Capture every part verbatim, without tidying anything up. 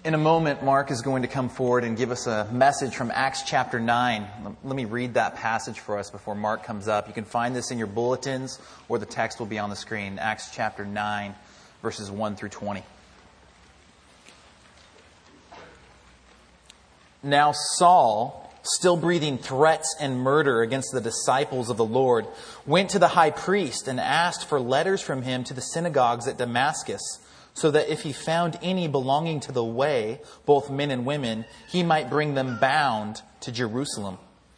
In a moment, Mark is going to come forward and give us a message from Acts chapter nine. Let me read that passage for us before Mark comes up. You can find this in your bulletins, or the text will be on the screen. Acts chapter nine, verses one through twenty. Now Saul, still breathing threats and murder against the disciples of the Lord, went to the high priest and asked for letters from him to the synagogues at Damascus, so that if he found any belonging to the way, both men and women, he might bring them bound to Jerusalem.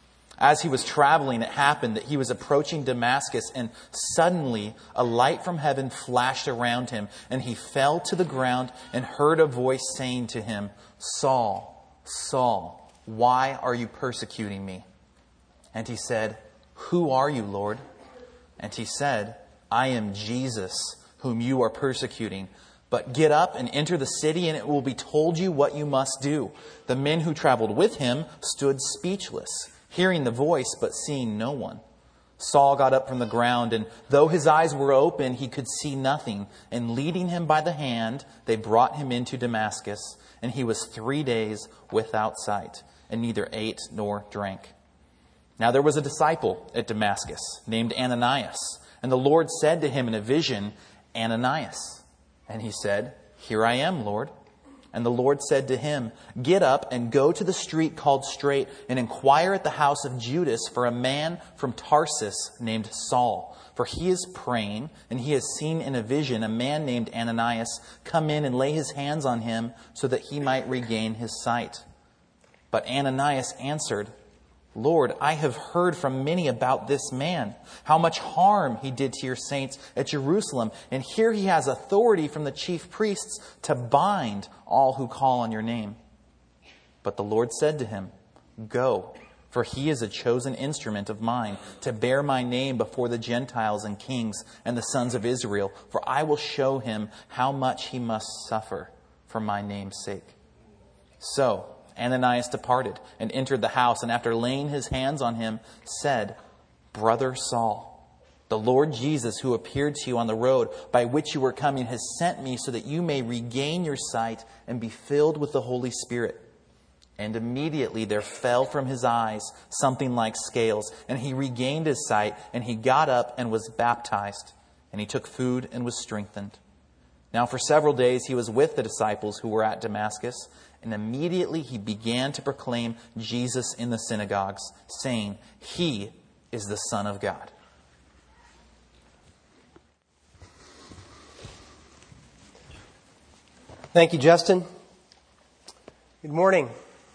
As he was traveling, it happened that he was approaching Damascus, and suddenly a light from heaven flashed around him, and he fell to the ground and heard a voice saying to him, "Saul, Saul, why are you persecuting me?" And he said, "Who are you, Lord?" And he said, "I am Jesus, whom you are persecuting. But get up and enter the city, and it will be told you what you must do." The men who traveled with him stood speechless, hearing the voice, but seeing no one. Saul got up from the ground, and though his eyes were open, he could see nothing. And leading him by the hand, they brought him into Damascus. And he was three days without sight, and neither ate nor drank. Now there was a disciple at Damascus named Ananias. And the Lord said to him in a vision, "Ananias." And he said, "Here I am, Lord." And the Lord said to him, "Get up and go to the street called Straight, and inquire at the house of Judas for a man from Tarsus named Saul. For he is praying, and he has seen in a vision a man named Ananias come in and lay his hands on him so that he might regain his sight." But Ananias answered, "Lord, I have heard from many about this man, how much harm he did to your saints at Jerusalem. And here he has authority from the chief priests to bind all who call on your name." But the Lord said to him, "Go, for he is a chosen instrument of mine to bear my name before the Gentiles and kings and the sons of Israel. For I will show him how much he must suffer for my name's sake." So Ananias departed and entered the house, and after laying his hands on him, said, "Brother Saul, the Lord Jesus, who appeared to you on the road by which you were coming, has sent me so that you may regain your sight and be filled with the Holy Spirit." And immediately there fell from his eyes something like scales, and he regained his sight, and he got up and was baptized, and he took food and was strengthened. Now for several days he was with the disciples who were at Damascus, and immediately he began to proclaim Jesus in the synagogues, saying, "He is the Son of God." Thank you, Justin. Good morning.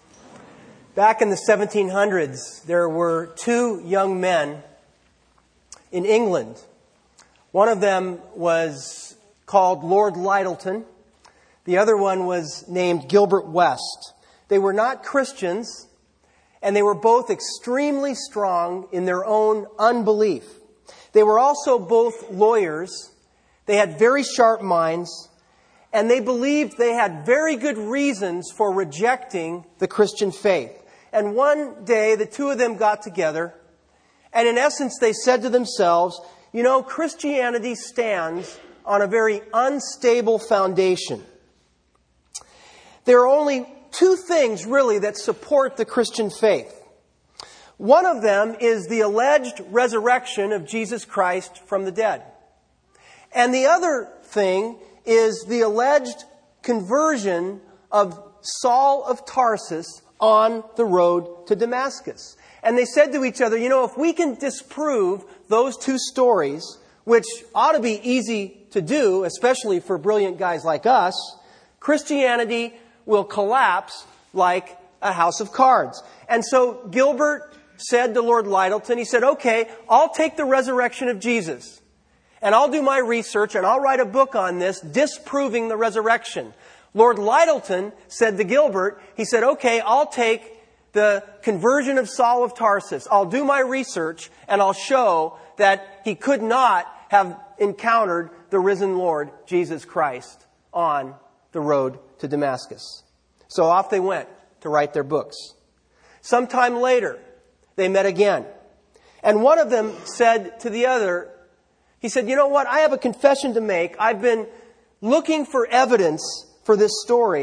Back in the seventeen hundreds, there were two young men in England. One of them was called Lord Lyttelton. The other one was named Gilbert West. They were not Christians, and they were both extremely strong in their own unbelief. They were also both lawyers. They had very sharp minds, and they believed they had very good reasons for rejecting the Christian faith. And one day, the two of them got together, and in essence, they said to themselves, "You know, Christianity stands on a very unstable foundation. There are only two things, really, that support the Christian faith. One of them is the alleged resurrection of Jesus Christ from the dead. And the other thing is the alleged conversion of Saul of Tarsus on the road to Damascus." And they said to each other, "You know, if we can disprove those two stories, which ought to be easy to do, especially for brilliant guys like us, Christianity will collapse like a house of cards." And so Gilbert said to Lord Lyttelton, he said, "Okay, I'll take the resurrection of Jesus, and I'll do my research, and I'll write a book on this, disproving the resurrection." Lord Lyttelton said to Gilbert, he said, "Okay, I'll take the conversion of Saul of Tarsus. I'll do my research, and I'll show that he could not have encountered the risen Lord Jesus Christ on the road to Damascus." So off they went to write their books. Sometime later, they met again. And one of them said to the other, he said, "You know what? I have a confession to make. I've been looking for evidence for this story,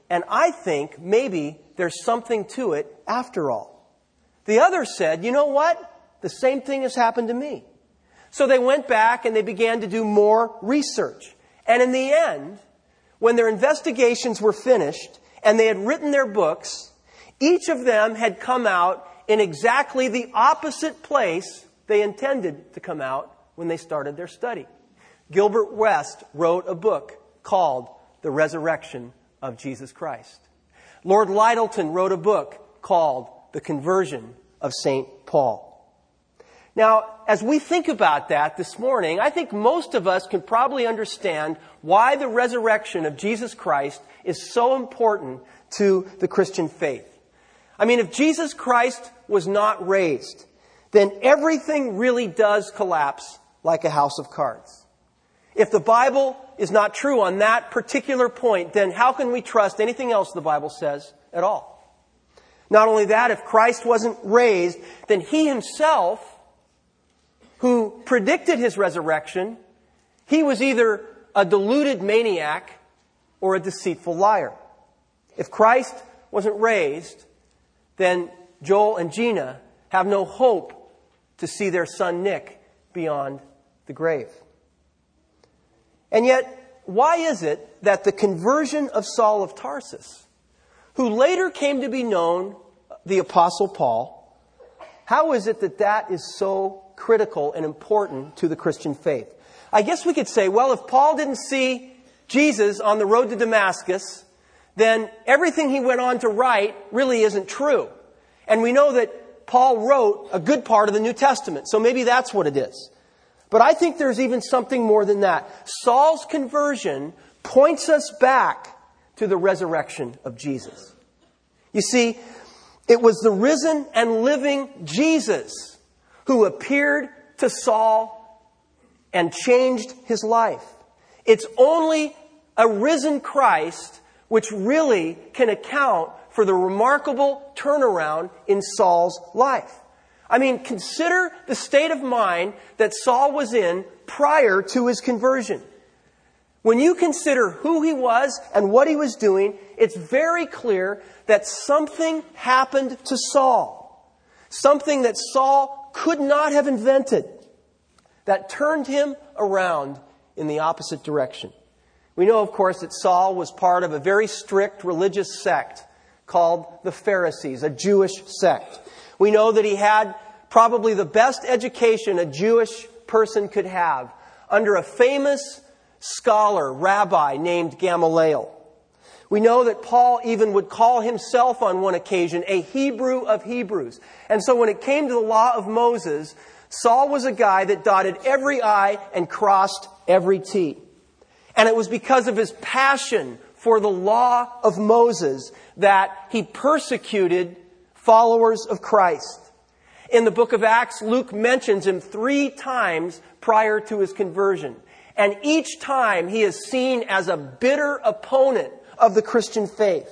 and I think maybe there's something to it after all. The other said, you know what? The same thing has happened to me. So they went back and they began to do more research. And in the end, when their investigations were finished and they had written their books, each of them had come out in exactly the opposite place they intended to come out when they started their study. Gilbert West wrote a book called The Resurrection of Jesus Christ. Lord Lyttelton wrote a book called The Conversion of Saint Paul. Now, as we think about that this morning, I think most of us can probably understand why the resurrection of Jesus Christ is so important to the Christian faith. I mean, if Jesus Christ was not raised, then everything really does collapse like a house of cards. If the Bible is not true on that particular point, then how can we trust anything else the Bible says at all? Not only that, if Christ wasn't raised, then He Himself, who predicted His resurrection, He was either a deluded maniac or a deceitful liar. If Christ wasn't raised, then Joel and Gina have no hope to see their son Nick beyond the grave. And yet, why is it that the conversion of Saul of Tarsus, who later came to be known the Apostle Paul, how is it that that is so critical and important to the Christian faith? I guess we could say, well, if Paul didn't see Jesus on the road to Damascus, then everything he went on to write really isn't true. And we know that Paul wrote a good part of the New Testament, so maybe that's what it is. But I think there's even something more than that. Saul's conversion points us back to the resurrection of Jesus. You see, it was the risen and living Jesus who appeared to Saul and changed his life. It's only a risen Christ which really can account for the remarkable turnaround in Saul's life. I mean, consider the state of mind that Saul was in prior to his conversion. When you consider who he was and what he was doing, it's very clear that something happened to Saul. Something that Saul could not have invented that turned him around in the opposite direction. We know, of course, that Saul was part of a very strict religious sect called the Pharisees, a Jewish sect. We know that he had probably the best education a Jewish person could have under a famous scholar, rabbi named Gamaliel. We know that Paul even would call himself on one occasion a Hebrew of Hebrews. And so when it came to the law of Moses, Saul was a guy that dotted every I and crossed every T. And it was because of his passion for the law of Moses that he persecuted followers of Christ. In the book of Acts, Luke mentions him three times prior to his conversion. And each time he is seen as a bitter opponent of the Christian faith.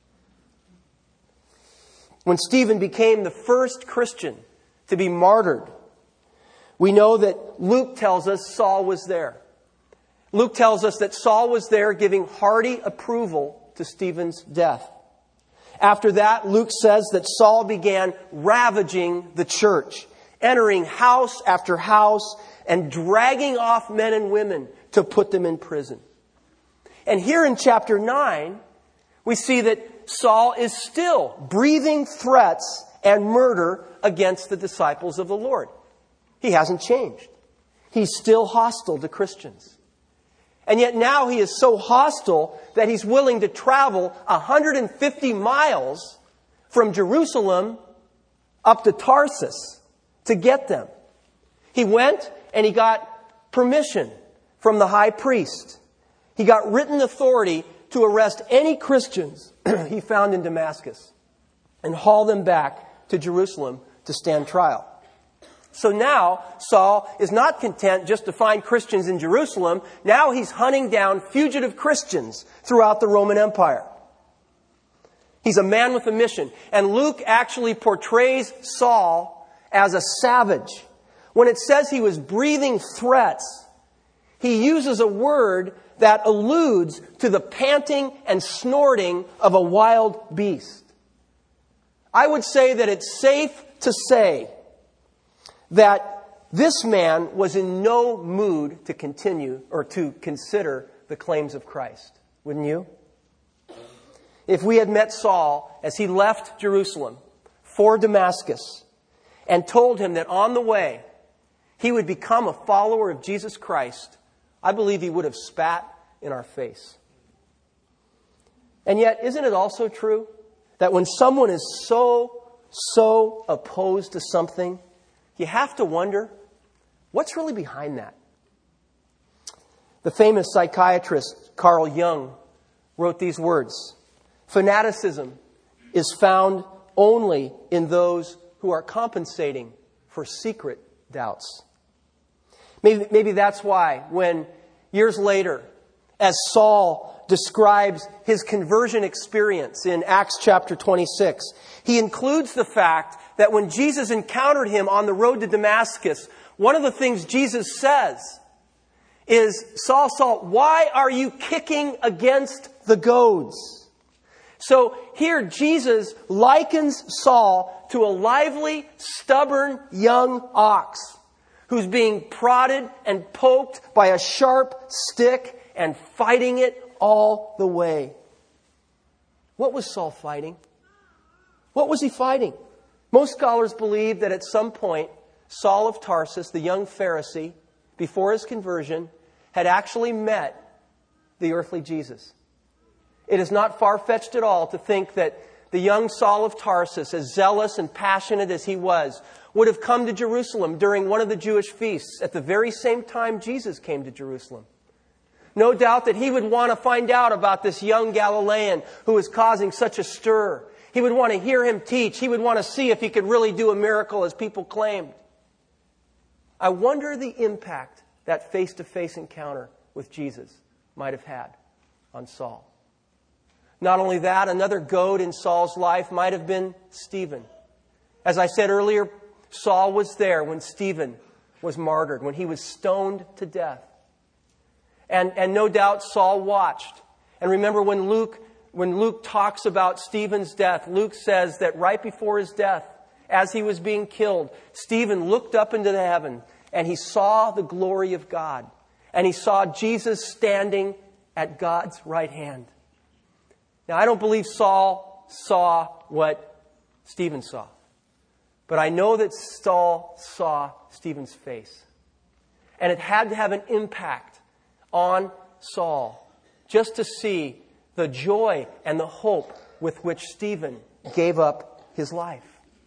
When Stephen became the first Christian to be martyred, we know that Luke tells us Saul was there. Luke tells us that Saul was there giving hearty approval to Stephen's death. After that, Luke says that Saul began ravaging the church, entering house after house and dragging off men and women to put them in prison. And here in chapter nine, we see that Saul is still breathing threats and murder against the disciples of the Lord. He hasn't changed. He's still hostile to Christians. And yet now he is so hostile that he's willing to travel one hundred fifty miles from Jerusalem up to Tarsus to get them. He went and he got permission from the high priest. He got written authority to arrest any Christians he found in Damascus and haul them back to Jerusalem to stand trial. So now Saul is not content just to find Christians in Jerusalem. Now he's hunting down fugitive Christians throughout the Roman Empire. He's a man with a mission. And Luke actually portrays Saul as a savage. When it says he was breathing threats, he uses a word that alludes to the panting and snorting of a wild beast. I would say that it's safe to say that this man was in no mood to continue or to consider the claims of Christ. Wouldn't you? If we had met Saul as he left Jerusalem for Damascus and told him that on the way he would become a follower of Jesus Christ, I believe he would have spat in our face. And yet, isn't it also true that when someone is so, so opposed to something, you have to wonder, what's really behind that? The famous psychiatrist Carl Jung wrote these words: fanaticism is found only in those who are compensating for secret doubts. Maybe, maybe that's why when years later, as Saul describes his conversion experience in Acts chapter twenty-six, he includes the fact that when Jesus encountered him on the road to Damascus, one of the things Jesus says is, Saul, Saul, why are you kicking against the goads? So here Jesus likens Saul to a lively, stubborn young ox who's being prodded and poked by a sharp stick and fighting it all the way. What was Saul fighting? What was he fighting? Most scholars believe that at some point, Saul of Tarsus, the young Pharisee, before his conversion, had actually met the earthly Jesus. It is not far-fetched at all to think that the young Saul of Tarsus, as zealous and passionate as he was, would have come to Jerusalem during one of the Jewish feasts at the very same time Jesus came to Jerusalem. No doubt that he would want to find out about this young Galilean who was causing such a stir. He would want to hear him teach. He would want to see if he could really do a miracle as people claimed. I wonder the impact that face-to-face encounter with Jesus might have had on Saul. Not only that, another goad in Saul's life might have been Stephen. As I said earlier, Saul was there when Stephen was martyred, when he was stoned to death. And, and no doubt Saul watched. And remember when Luke, when Luke talks about Stephen's death, Luke says that right before his death, as he was being killed, Stephen looked up into the heaven and he saw the glory of God. And he saw Jesus standing at God's right hand. Now, I don't believe Saul saw what Stephen saw. But I know that Saul saw Stephen's face. And it had to have an impact on Saul just to see the joy and the hope with which Stephen gave up his life.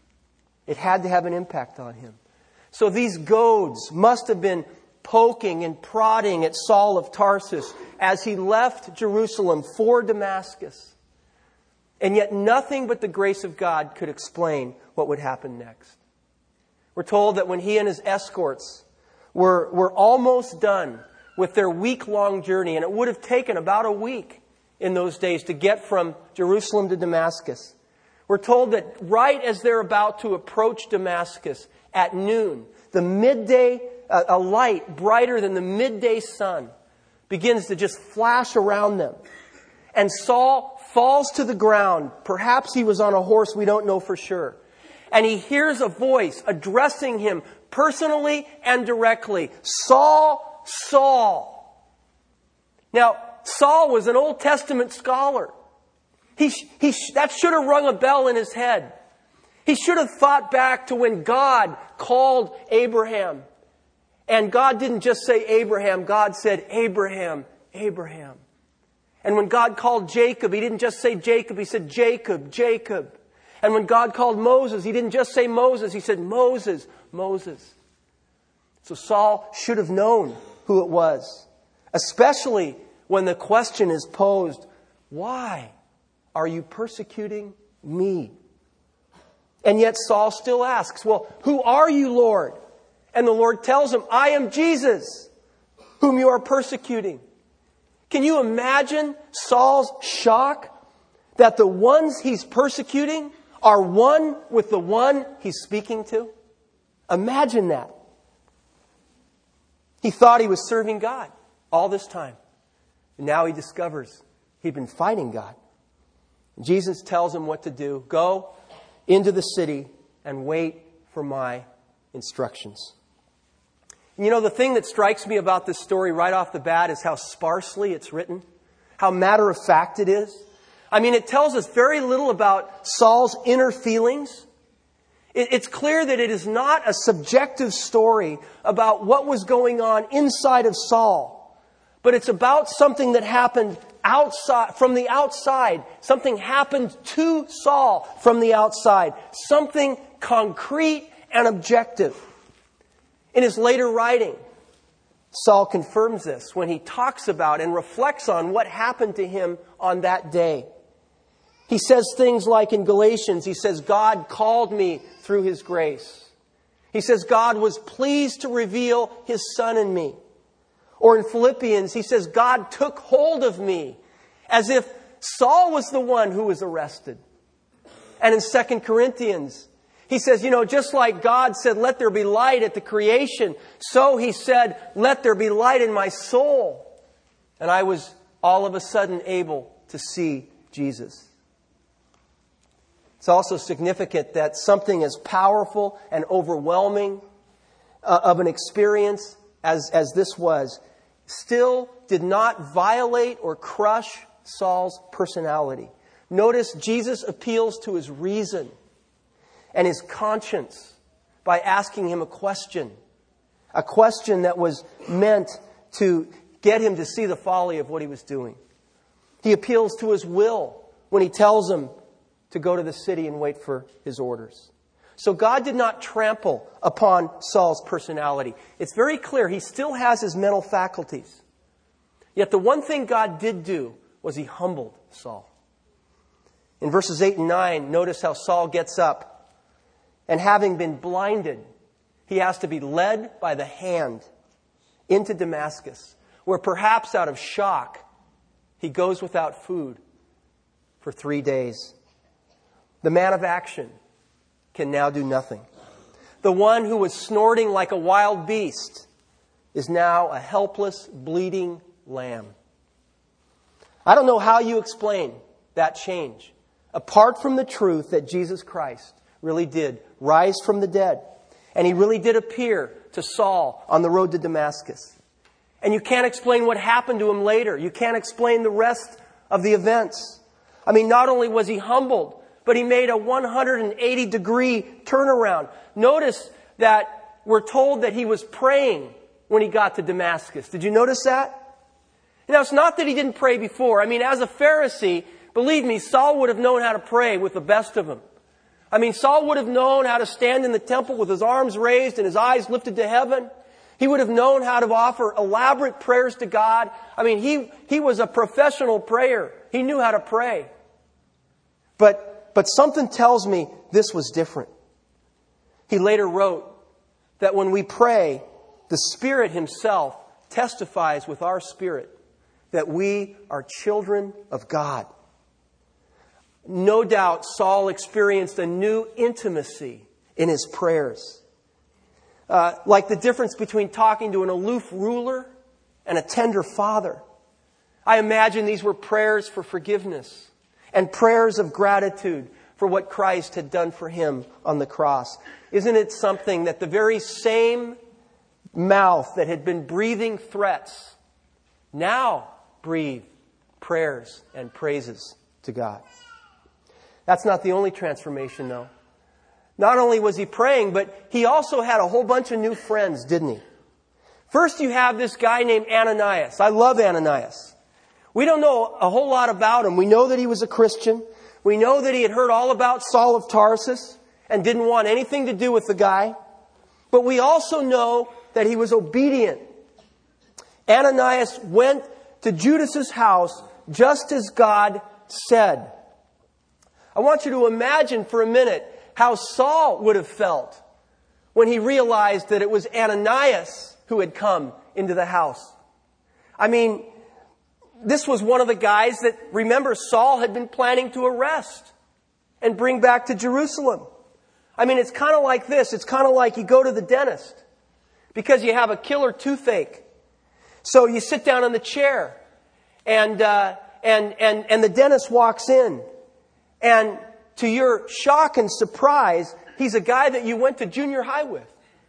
It had to have an impact on him. So these goads must have been poking and prodding at Saul of Tarsus as he left Jerusalem for Damascus. And yet nothing but the grace of God could explain what would happen next. We're told that when he and his escorts were, were almost done with their week-long journey, and it would have taken about a week in those days to get from Jerusalem to Damascus. We're told that right as they're about to approach Damascus at noon, the midday, uh, a light brighter than the midday sun begins to just flash around them. And Saul falls to the ground. Perhaps he was on a horse, we don't know for sure. And he hears a voice addressing him personally and directly. Saul, Saul. Now, Saul was an Old Testament scholar. He, he, that should have rung a bell in his head. He should have thought back to when God called Abraham. And God didn't just say Abraham, God said Abraham, Abraham. And when God called Jacob, He didn't just say Jacob, He said Jacob, Jacob. And when God called Moses, He didn't just say Moses, He said Moses, Moses. So Saul should have known who it was. Especially when the question is posed, why are you persecuting me? And yet Saul still asks, well, who are you, Lord? And the Lord tells him, I am Jesus, whom you are persecuting. Can you imagine Saul's shock that the ones he's persecuting are one with the one he's speaking to? Imagine that. He thought he was serving God. all this time. And now he discovers he'd been fighting God. Jesus tells him what to do. Go into the city and wait for my instructions. And you know, the thing that strikes me about this story right off the bat is how sparsely it's written, how matter-of-fact it is. I mean, it tells us very little about Saul's inner feelings. It's clear that it is not a subjective story about what was going on inside of Saul, but it's about something that happened outside, from the outside. Something happened to Saul from the outside. Something concrete and objective. In his later writing, Saul confirms this when he talks about and reflects on what happened to him on that day. He says things like in Galatians, he says, God called me through His grace. He says, God was pleased to reveal His Son in me. Or in Philippians, he says, God took hold of me, as if Saul was the one who was arrested. And in Second Corinthians, he says, you know, just like God said, let there be light at the creation, so He said, let there be light in my soul. And I was all of a sudden able to see Jesus. It's also significant that something as powerful and overwhelming uh, of an experience as, as this was, still did not violate or crush Saul's personality. Notice Jesus appeals to his reason and his conscience by asking him a question. A question that was meant to get him to see the folly of what he was doing. He appeals to his will when he tells him to go to the city and wait for his orders. So God did not trample upon Saul's personality. It's very clear he still has his mental faculties. Yet the one thing God did do was He humbled Saul. In verses eight and nine, notice how Saul gets up. And having been blinded, he has to be led by the hand into Damascus, where perhaps out of shock, he goes without food for three days. The man of action can now do nothing. The one who was snorting like a wild beast is now a helpless, bleeding lamb. I don't know how you explain that change, apart from the truth that Jesus Christ really did rise from the dead. And He really did appear to Saul on the road to Damascus. And you can't explain what happened to him later. You can't explain the rest of the events. I mean, not only was he humbled, but he made a one hundred eighty degree turnaround. Notice that we're told that he was praying when he got to Damascus. Did you notice that? Now, it's not that he didn't pray before. I mean, as a Pharisee, believe me, Saul would have known how to pray with the best of them. I mean, Saul would have known how to stand in the temple with his arms raised and his eyes lifted to heaven. He would have known how to offer elaborate prayers to God. I mean, he, he was a professional prayer. He knew how to pray. But But something tells me this was different. He later wrote that when we pray, the Spirit Himself testifies with our spirit that we are children of God. No doubt Saul experienced a new intimacy in his prayers. Uh, like the difference between talking to an aloof ruler and a tender father. I imagine these were prayers for forgiveness and prayers of gratitude for what Christ had done for him on the cross. Isn't it something that the very same mouth that had been breathing threats now breathe prayers and praises to God? That's not the only transformation, though. Not only was he praying, but he also had a whole bunch of new friends, didn't he? First, you have this guy named Ananias. I love Ananias. We don't know a whole lot about him. We know that he was a Christian. We know that he had heard all about Saul of Tarsus and didn't want anything to do with the guy. But we also know that he was obedient. Ananias went to Judas's house just as God said. I want you to imagine for a minute how Saul would have felt when he realized that it was Ananias who had come into the house. I mean, this was one of the guys that, remember, Saul had been planning to arrest and bring back to Jerusalem. I mean, it's kind of like this. It's kind of like you go to the dentist because you have a killer toothache. So you sit down on the chair, and uh, and and and the dentist walks in, and to your shock and surprise, he's a guy that you went to junior high with.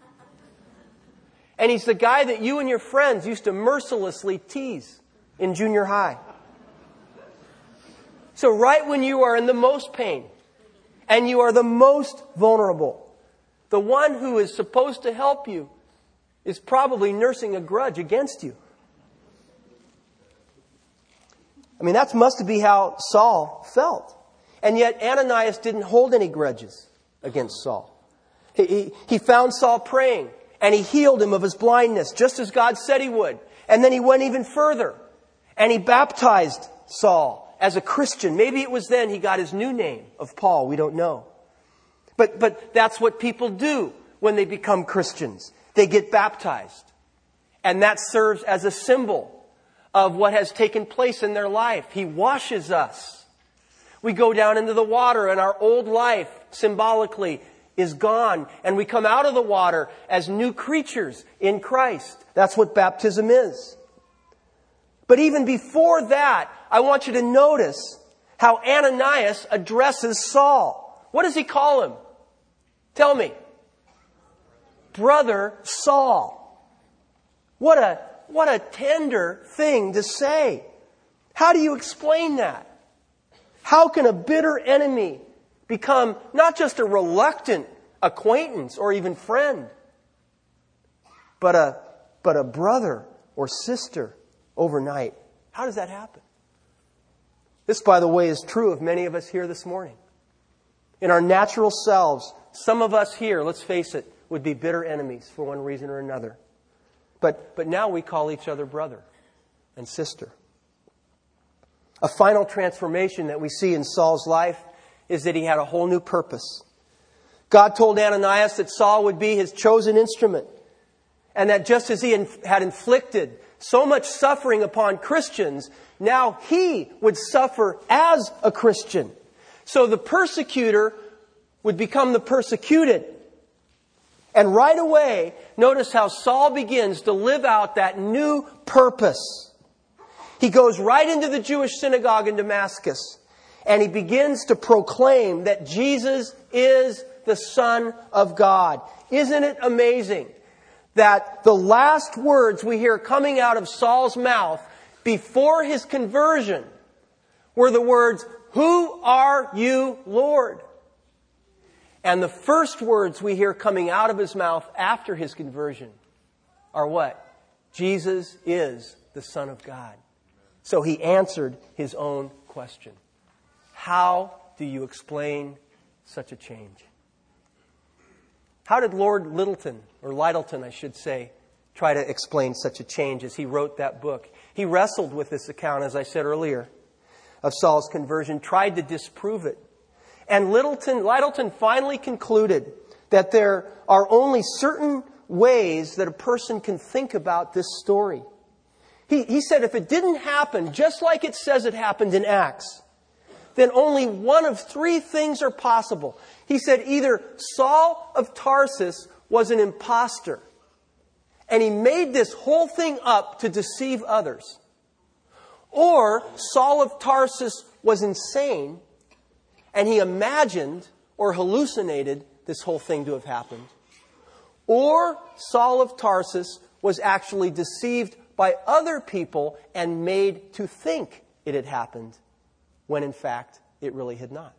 And he's the guy that you and your friends used to mercilessly tease in junior high. So right when you are in the most pain and you are the most vulnerable, the one who is supposed to help you is probably nursing a grudge against you. I mean, that must be how Saul felt. And yet Ananias didn't hold any grudges against Saul. He, he, he found Saul praying. And he healed him of his blindness, just as God said he would. And then he went even further. And he baptized Saul as a Christian. Maybe it was then he got his new name of Paul. We don't know. But, but that's what people do when they become Christians. They get baptized. And that serves as a symbol of what has taken place in their life. He washes us. We go down into the water, and our old life, symbolically, is gone, and we come out of the water as new creatures in Christ. That's what baptism is. But even before that, I want you to notice how Ananias addresses Saul. What does he call him? Tell me. Brother Saul. What a, what a tender thing to say. How do you explain that? How can a bitter enemy become not just a reluctant acquaintance or even friend, but a, but a brother or sister overnight? How does that happen? This, by the way, is true of many of us here this morning. In our natural selves, some of us here, let's face it, would be bitter enemies for one reason or another. But, but now we call each other brother and sister. A final transformation that we see in Saul's life is that he had a whole new purpose. God told Ananias that Saul would be his chosen instrument. And that just as he had inflicted so much suffering upon Christians, now he would suffer as a Christian. So the persecutor would become the persecuted. And right away, notice how Saul begins to live out that new purpose. He goes right into the Jewish synagogue in Damascus. And he begins to proclaim that Jesus is the Son of God. Isn't it amazing that the last words we hear coming out of Saul's mouth before his conversion were the words, "Who are you, Lord?" And the first words we hear coming out of his mouth after his conversion are what? Jesus is the Son of God. So he answered his own question. How do you explain such a change? How did Lord Lyttelton, or Lyttelton I should say, try to explain such a change as he wrote that book? He wrestled with this account, as I said earlier, of Saul's conversion, tried to disprove it. And Lyttelton, Lyttelton finally concluded that there are only certain ways that a person can think about this story. He, he said if it didn't happen just like it says it happened in Acts, then only one of three things are possible. He said either Saul of Tarsus was an imposter, and he made this whole thing up to deceive others. Or Saul of Tarsus was insane, and he imagined or hallucinated this whole thing to have happened. Or Saul of Tarsus was actually deceived by other people and made to think it had happened, when in fact it really had not.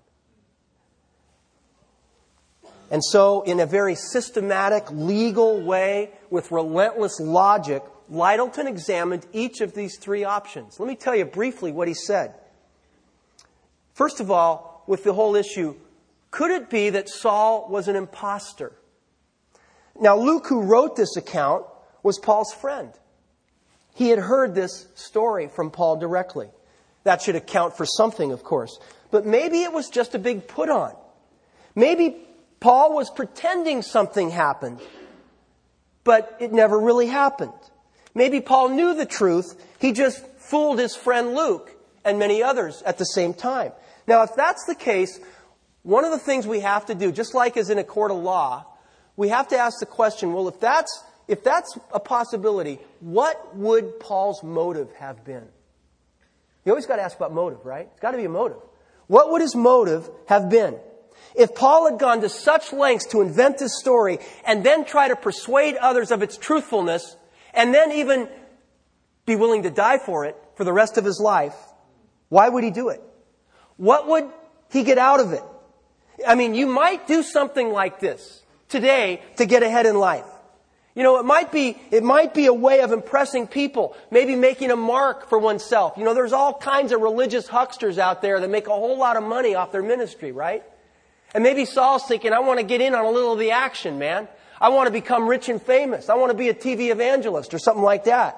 And so, in a very systematic, legal way, with relentless logic, Lyttelton examined each of these three options. Let me tell you briefly what he said. First of all, with the whole issue, could it be that Saul was an imposter? Now, Luke, who wrote this account, was Paul's friend. He had heard this story from Paul directly. That should account for something, of course. But maybe it was just a big put-on. Maybe Paul was pretending something happened, but it never really happened. Maybe Paul knew the truth. He just fooled his friend Luke and many others at the same time. Now, if that's the case, one of the things we have to do, just like as in a court of law, we have to ask the question, well, if that's if that's a possibility, what would Paul's motive have been? You always got to ask about motive, right? It's got to be a motive. What would his motive have been? If Paul had gone to such lengths to invent this story and then try to persuade others of its truthfulness and then even be willing to die for it for the rest of his life, why would he do it? What would he get out of it? I mean, you might do something like this today to get ahead in life. You know, it might be, it might be a way of impressing people, maybe making a mark for oneself. You know, there's all kinds of religious hucksters out there that make a whole lot of money off their ministry, right? And maybe Saul's thinking, I want to get in on a little of the action, man. I want to become rich and famous. I want to be a T V evangelist or something like that.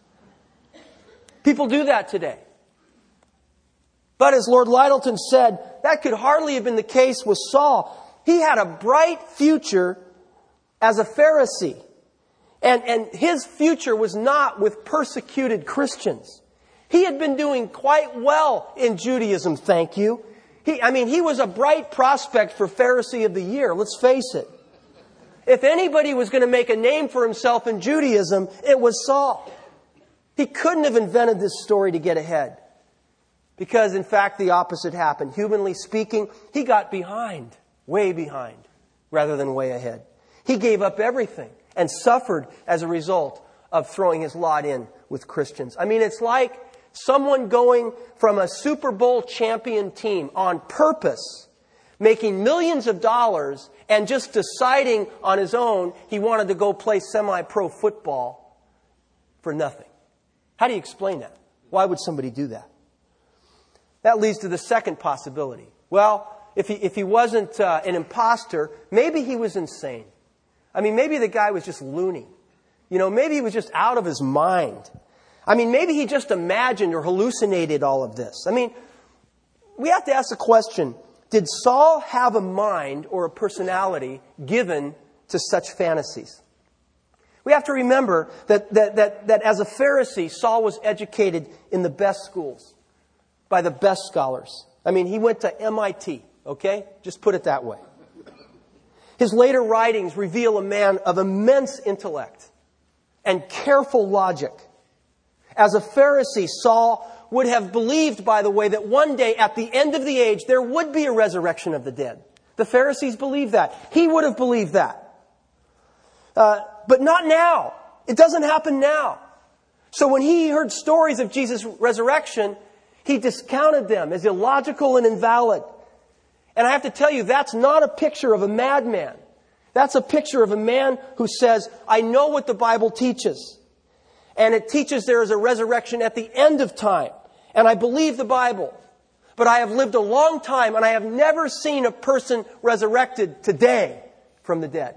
People do that today. But as Lord Lyttelton said, that could hardly have been the case with Saul. He had a bright future as a Pharisee. And, and his future was not with persecuted Christians. He had been doing quite well in Judaism, thank you. He, I mean, he was a bright prospect for Pharisee of the Year, let's face it. If anybody was going to make a name for himself in Judaism, it was Saul. He couldn't have invented this story to get ahead. Because, in fact, the opposite happened. Humanly speaking, he got behind, way behind, rather than way ahead. He gave up everything and suffered as a result of throwing his lot in with Christians. I mean, it's like someone going from a Super Bowl champion team on purpose, making millions of dollars, and just deciding on his own he wanted to go play semi-pro football for nothing. How do you explain that? Why would somebody do that? That leads to the second possibility. Well, if he, if he wasn't uh, an imposter, maybe he was insane. I mean, maybe the guy was just loony. You know, maybe he was just out of his mind. I mean, maybe he just imagined or hallucinated all of this. I mean, we have to ask the question, did Saul have a mind or a personality given to such fantasies? We have to remember that, that, that, that as a Pharisee, Saul was educated in the best schools by the best scholars. I mean, he went to M I T, okay? Just put it that way. His later writings reveal a man of immense intellect and careful logic. As a Pharisee, Saul would have believed, by the way, that one day at the end of the age, there would be a resurrection of the dead. The Pharisees believed that. He would have believed that. Uh, but not now. It doesn't happen now. So when he heard stories of Jesus' resurrection, he discounted them as illogical and invalid. And I have to tell you, that's not a picture of a madman. That's a picture of a man who says, I know what the Bible teaches. And it teaches there is a resurrection at the end of time. And I believe the Bible. But I have lived a long time and I have never seen a person resurrected today from the dead.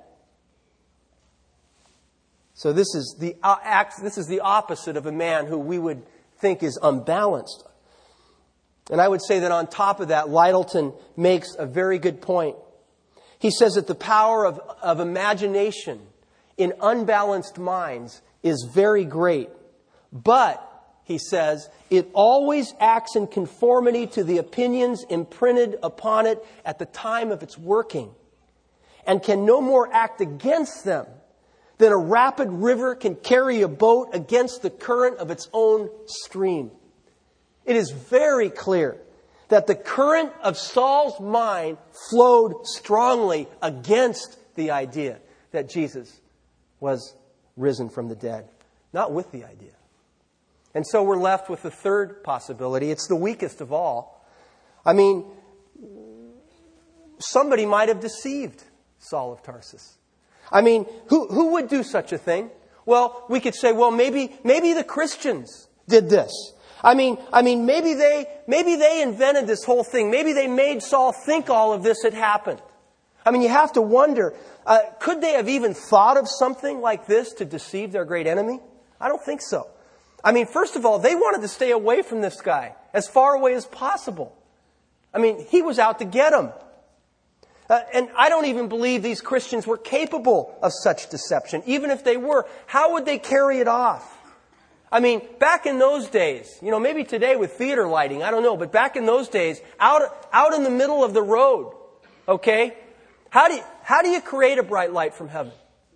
So this is the uh, act, this is the opposite of a man who we would think is unbalanced. And I would say that on top of that, Lyttelton makes a very good point. He says that the power of, of imagination in unbalanced minds is very great. But, he says, it always acts in conformity to the opinions imprinted upon it at the time of its working, and can no more act against them than a rapid river can carry a boat against the current of its own stream. It is very clear that the current of Saul's mind flowed strongly against the idea that Jesus was risen from the dead, not with the idea. And so we're left with the third possibility. It's the weakest of all. I mean, somebody might have deceived Saul of Tarsus. I mean, who, who would do such a thing? Well, we could say, well, maybe, maybe the Christians did this. I mean, I mean, maybe they, maybe they invented this whole thing. Maybe they made Saul think all of this had happened. I mean, you have to wonder, uh, could they have even thought of something like this to deceive their great enemy? I don't think so. I mean, first of all, they wanted to stay away from this guy, as far away as possible. I mean, he was out to get him. Uh, and I don't even believe these Christians were capable of such deception. Even if they were, how would they carry it off? I mean, back in those days, you know, maybe today with theater lighting, I don't know, but back in those days, out, out in the middle of the road, okay, how do you, how do you create a bright light from heaven?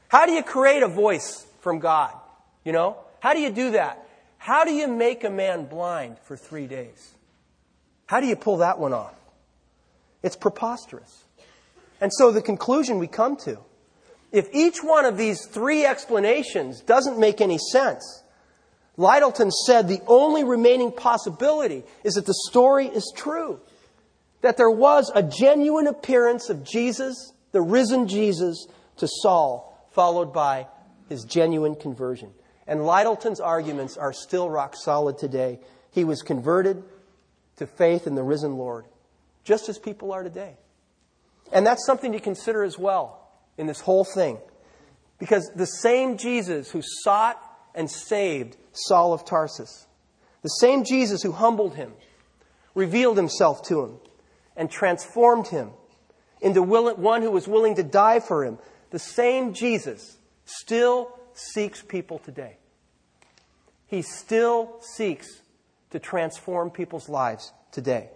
How do you create a voice from God? You know? How do you do that? How do you make a man blind for three days? How do you pull that one off? It's preposterous. And so the conclusion we come to, if each one of these three explanations doesn't make any sense, Lyttelton said the only remaining possibility is that the story is true. That there was a genuine appearance of Jesus, the risen Jesus, to Saul, followed by his genuine conversion. And Lyttelton's arguments are still rock solid today. He was converted to faith in the risen Lord, just as people are today. And that's something to consider as well in this whole thing. Because the same Jesus who sought and saved Saul of Tarsus, the same Jesus who humbled him, revealed himself to him, and transformed him into one who was willing to die for him, the same Jesus still seeks people today. He still seeks to transform people's lives today.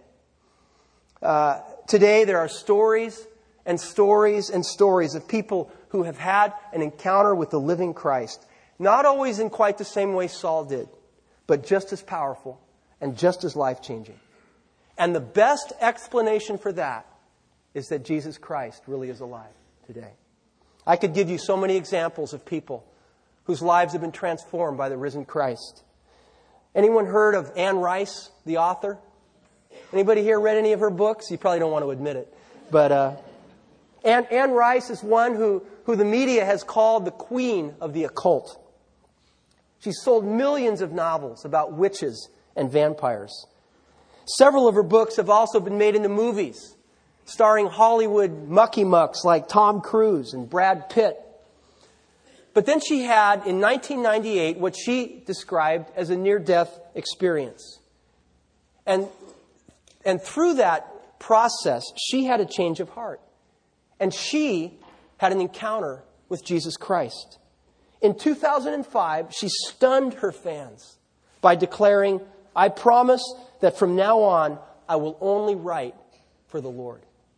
Uh, today there are stories and stories and stories of people who have had an encounter with the living Christ. Not always in quite the same way Saul did, but just as powerful and just as life-changing. And the best explanation for that is that Jesus Christ really is alive today. I could give you so many examples of people whose lives have been transformed by the risen Christ. Anyone heard of Anne Rice, the author? Anybody here read any of her books? You probably don't want to admit it. But uh, Anne, Anne Rice is one who, who the media has called the queen of the occult. She's sold millions of novels about witches and vampires. Several of her books have also been made into movies, starring Hollywood mucky-mucks like Tom Cruise and Brad Pitt. But then she had, in nineteen ninety-eight, what she described as a near-death experience. And, and through that process, she had a change of heart. And she had an encounter with Jesus Christ. In two thousand five, she stunned her fans by declaring, "I promise that from now on, I will only write for the Lord."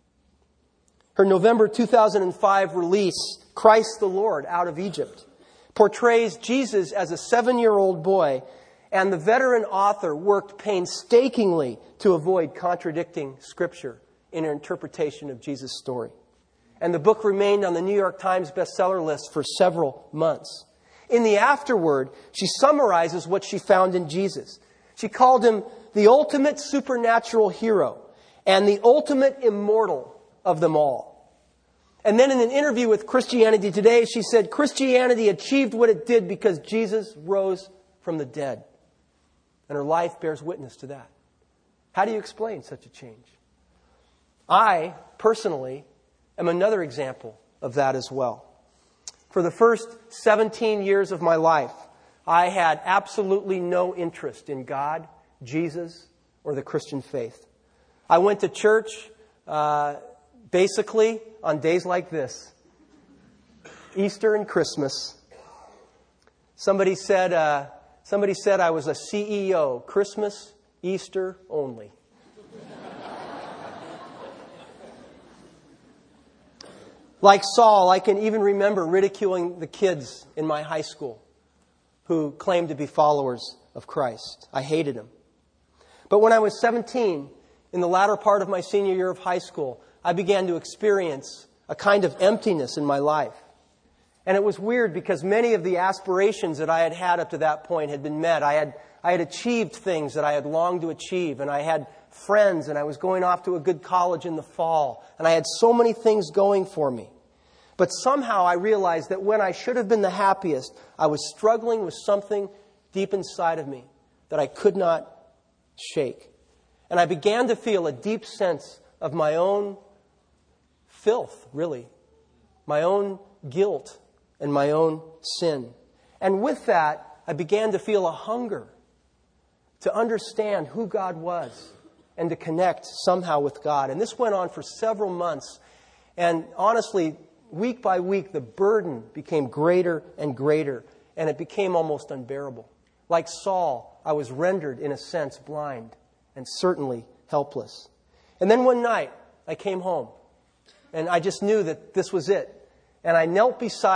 Her November two thousand five release, Christ the Lord Out of Egypt, portrays Jesus as a seven-year-old boy, and the veteran author worked painstakingly to avoid contradicting Scripture in her interpretation of Jesus' story. And the book remained on the New York Times bestseller list for several months. In the afterword, she summarizes what she found in Jesus. She called him the ultimate supernatural hero and the ultimate immortal of them all. And then in an interview with Christianity Today, she said, Christianity achieved what it did because Jesus rose from the dead. And her life bears witness to that. How do you explain such a change? I, personally, am another example of that as well. For the first seventeen years of my life, I had absolutely no interest in God, Jesus, or the Christian faith. I went to church uh, basically on days like this, Easter and Christmas. Somebody said, uh, somebody said I was a C E O, Christmas, Easter only. Like Saul, I can even remember ridiculing the kids in my high school who claimed to be followers of Christ. I hated them. But when I was seventeen, in the latter part of my senior year of high school, I began to experience a kind of emptiness in my life. And it was weird because many of the aspirations that I had had up to that point had been met. I had, I had achieved things that I had longed to achieve, and I had friends, and I was going off to a good college in the fall, and I had so many things going for me. But somehow I realized that when I should have been the happiest, I was struggling with something deep inside of me that I could not shake. And I began to feel a deep sense of my own filth, really, my own guilt and my own sin. And with that, I began to feel a hunger to understand who God was and to connect somehow with God. And this went on for several months. And honestly, week by week, the burden became greater and greater, and it became almost unbearable. Like Saul, I was rendered, in a sense, blind and certainly helpless. And then one night, I came home, and I just knew that this was it. And I knelt beside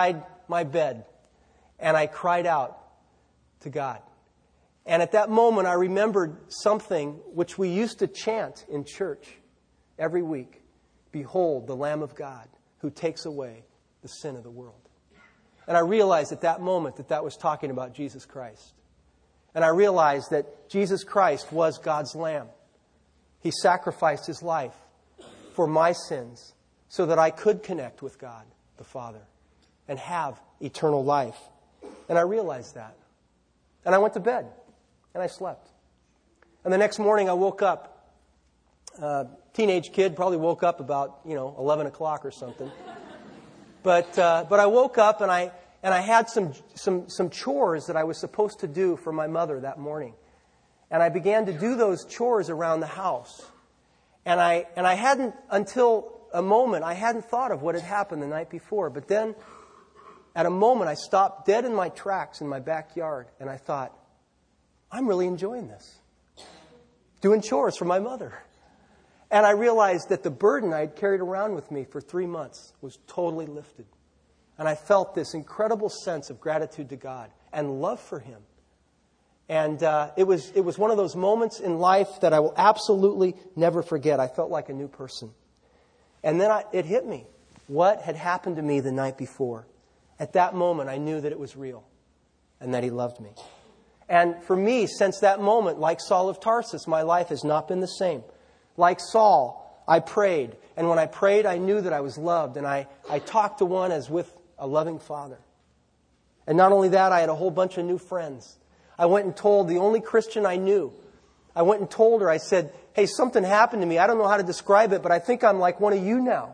my bed and I cried out to God. And at that moment, I remembered something which we used to chant in church every week. Behold, the Lamb of God who takes away the sin of the world. And I realized at that moment that that was talking about Jesus Christ. And I realized that Jesus Christ was God's Lamb. He sacrificed His life for my sins so that I could connect with God, the Father, and have eternal life. And I realized that. And I went to bed. And I slept. And the next morning I woke up. Uh, teenage kid, probably woke up about, you know, eleven o'clock or something. But uh, but I woke up and I and I had some some some chores that I was supposed to do for my mother that morning. And I began to do those chores around the house. And I and I hadn't until a moment I hadn't thought of what had happened the night before. But then at a moment I stopped dead in my tracks in my backyard and I thought, I'm really enjoying this. Doing chores for my mother. And I realized that the burden I had carried around with me for three months was totally lifted. And I felt this incredible sense of gratitude to God and love for Him. And uh, it was it was one of those moments in life that I will absolutely never forget. I felt like a new person. And then I, it hit me. What had happened to me the night before? At that moment, I knew that it was real and that He loved me. And for me, since that moment, like Saul of Tarsus, my life has not been the same. Like Saul, I prayed. And when I prayed, I knew that I was loved. And I, I talked to one as with a loving Father. And not only that, I had a whole bunch of new friends. I went and told the only Christian I knew. I went and told her, I said, hey, something happened to me. I don't know how to describe it, but I think I'm like one of you now.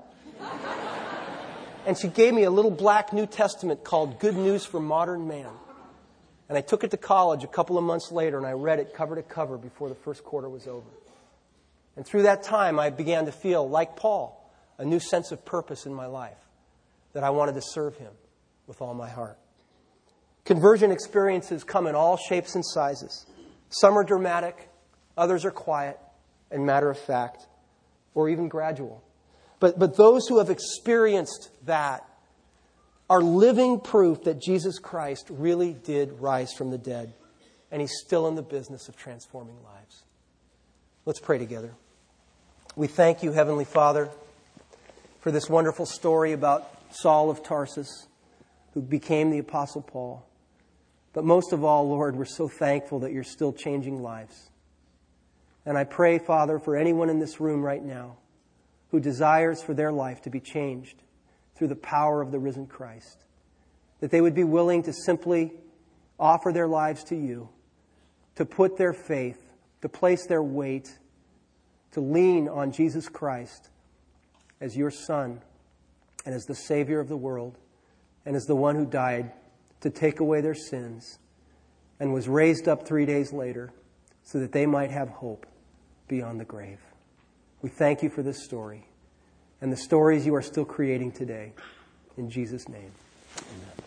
And she gave me a little black New Testament called Good News for Modern Man. And I took it to college a couple of months later, and I read it cover to cover before the first quarter was over. And through that time, I began to feel, like Paul, a new sense of purpose in my life, that I wanted to serve Him with all my heart. Conversion experiences come in all shapes and sizes. Some are dramatic, others are quiet and matter of fact, or even gradual. But, but those who have experienced that are living proof that Jesus Christ really did rise from the dead. And He's still in the business of transforming lives. Let's pray together. We thank You, Heavenly Father, for this wonderful story about Saul of Tarsus, who became the Apostle Paul. But most of all, Lord, we're so thankful that You're still changing lives. And I pray, Father, for anyone in this room right now who desires for their life to be changed through the power of the risen Christ, that they would be willing to simply offer their lives to You, to put their faith, to place their weight, to lean on Jesus Christ as Your Son and as the Savior of the world and as the one who died to take away their sins and was raised up three days later so that they might have hope beyond the grave. We thank You for this story and the stories You are still creating today. In Jesus' name, amen.